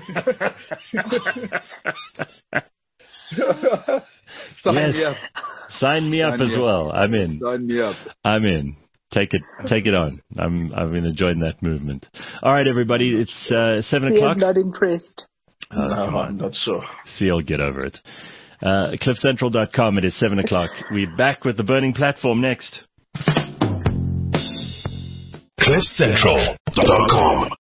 Sign yes. me up. Sign me Sign up me as up. well. I'm in. Sign me up. I'm in. Take it, take it on. I'm, I've been enjoying that movement. All right, everybody. It's uh, seven See, o'clock. I'm not impressed. Oh, no, come on. I'm not sure. See, I'll get over it. Uh, cliff central dot com. It is seven o'clock. We're back with the Burning Platform next. cliff central dot com